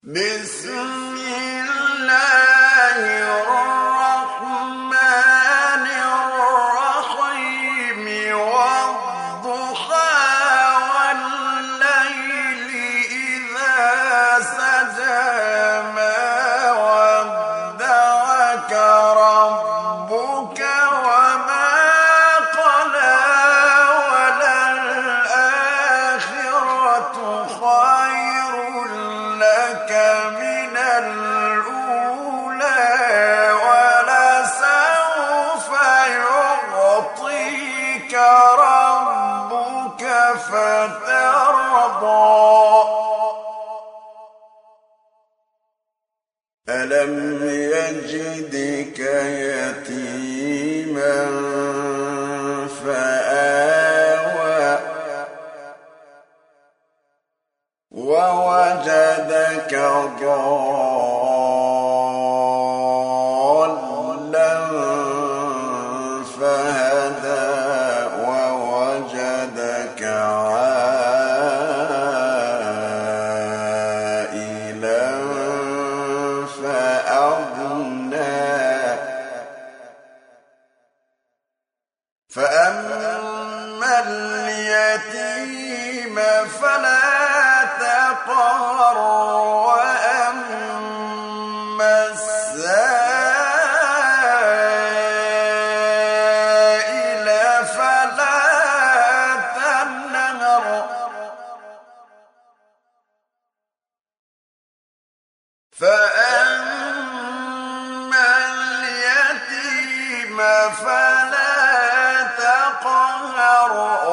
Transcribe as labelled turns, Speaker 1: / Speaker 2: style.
Speaker 1: بسم الله الرحمن الرحيم والضحى والليل إذا سجى ما ودعك ربك وما قلى وللآخرة خير لك من الأولى ولسوف يعطيك ربك فترضى ألم يجدك يتيما فآوى ووجدك ضالا فهدى ووجدك عائلا فأغنى فأما اليتيم فلا تقهر وأما السائل فلا تنهر فأما اليتيم فلا تقهر